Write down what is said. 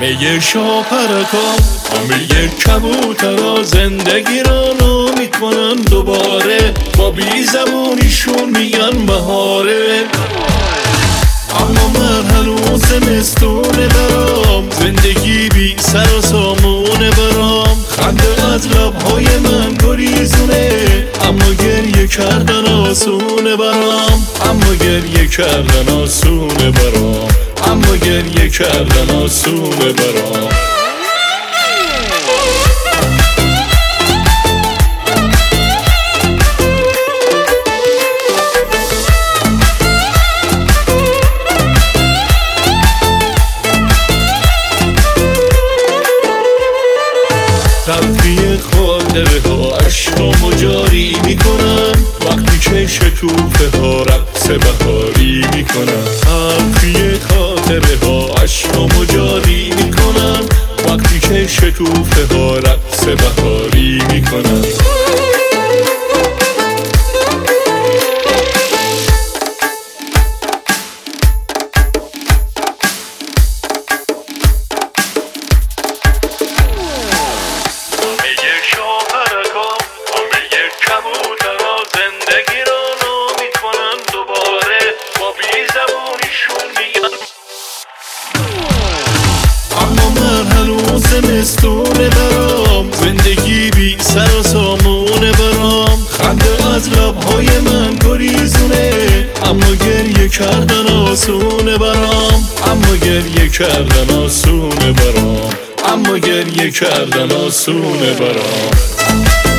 همه شاپرکان همه کبوترا زندگی را نامید کنن دوباره، با بی زبونیشون میگن بهاره. اما من هنوز زمستونه برام، زندگی بی سر و سامونه برام. خنده از لبهای من گریزونه، اما گریه کردن آسونه برام. اما گریه کردن آسونه برام. اما گریه کردن آسونه برام. تلخی خاطره ها عشقامو جاری میکنن، وقتی که شکوفه ها رقص بهاری میکنن. تلخی خاطره ها عشقامو جاری میکنن، وقتی که شکوفه ها رقص بهاری میکنن. زمستونه برام، زندگی بی سر و سامونه برام. خنده از لبهای من گریزونه، اما گریه کردن آسونه برام. اما گریه کردن آسونه برام. اما گریه کردن آسونه برام.